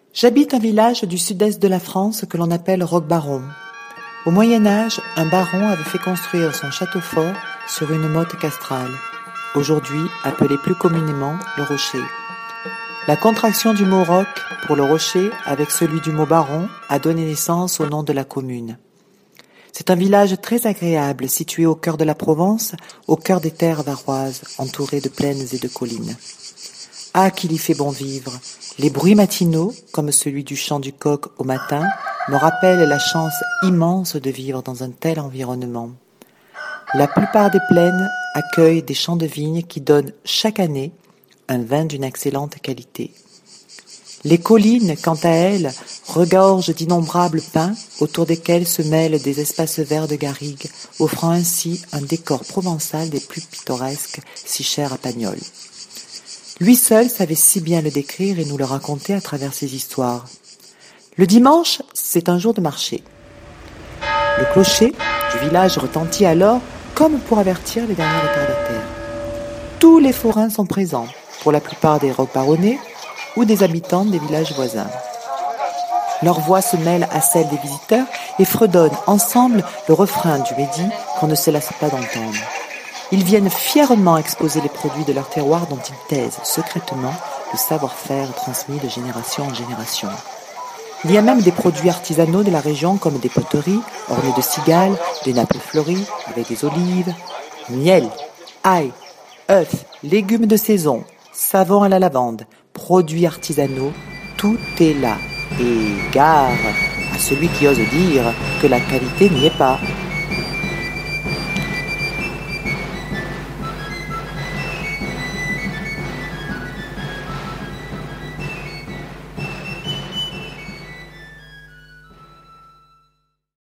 J'habite un village du sud-est de la France que l'on appelle Roquebaron. Au Moyen-Âge, un baron avait fait construire son château fort sur une motte castrale, aujourd'hui appelée plus communément le rocher. La contraction du mot roc pour le rocher avec celui du mot baron a donné naissance au nom de la commune. C'est un village très agréable situé au cœur de la Provence, au cœur des terres varoises, entouré de plaines et de collines. Ah, qu'il y fait bon vivre! Les bruits matinaux, comme celui du chant du coq au matin, me rappellent la chance immense de vivre dans un tel environnement. La plupart des plaines accueillent des champs de vignes qui donnent chaque année un vin d'une excellente qualité. Les collines, quant à elles, regorgent d'innombrables pins autour desquels se mêlent des espaces verts de garrigues, offrant ainsi un décor provençal des plus pittoresques, si cher à Pagnol. Lui seul savait si bien le décrire et nous le raconter à travers ses histoires. Le dimanche, c'est un jour de marché. Le clocher du village retentit alors comme pour avertir les derniers retardataires. Tous les forains sont présents, pour la plupart des roquebaronnais ou des habitants des villages voisins. Leurs voix se mêlent à celles des visiteurs et fredonnent ensemble le refrain du Midi qu'on ne se lasse pas d'entendre. Ils viennent fièrement exposer les produits de leur terroir dont ils taisent secrètement le savoir-faire transmis de génération en génération. Il y a même des produits artisanaux de la région comme des poteries ornées de cigales, des nappes fleuries avec des olives, miel, ail, œufs, légumes de saison, savon à la lavande, produits artisanaux, tout est là. Et gare à celui qui ose dire que la qualité n'y est pas.